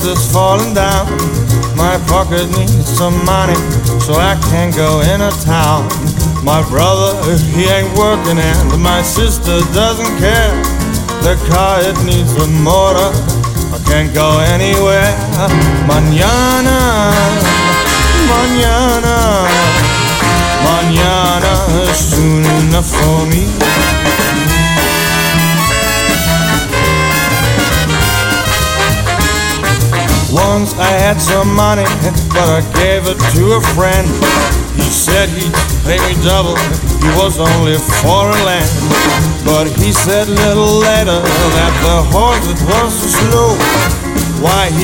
is falling down. My pocket needs some money, so I can't go into town. My brother, he ain't working, and my sister doesn't care. The car, it needs a motor, I can't go anywhere. Mañana, mañana, mañana is soon enough for me. Once I had some money, but I gave it to a friend. He said he'd pay me double, he was only for a land. But he said a little later that the horse, it was so slow. Why, he